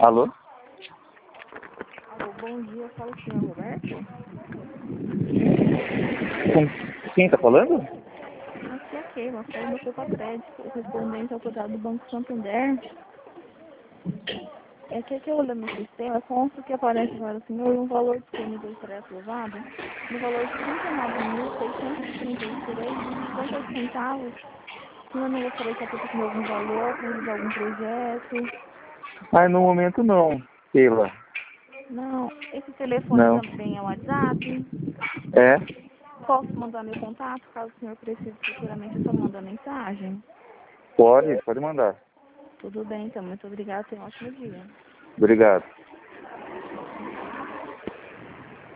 Alô? Alô, bom dia, fala o senhor Roberto? Com quem tá falando? Aqui é a Keila, falo do seu crédito, correspondente ao contrato do Banco Santander. É que aqui olhando no sistema, consta que aparece para o senhor um valor disponível e pré-aprovado no valor de R$ 39.633,58. O senhor não gostaria de estar pedindo algum valor para realizar algum projeto? Ah, no momento não, Keila. Não, esse telefone Não. também é o WhatsApp. É? Posso mandar meu contato, caso o senhor precise futuramente, eu só mando a mensagem. Pode mandar. Tudo bem, então. Muito obrigada. Tenha um ótimo dia. Obrigado.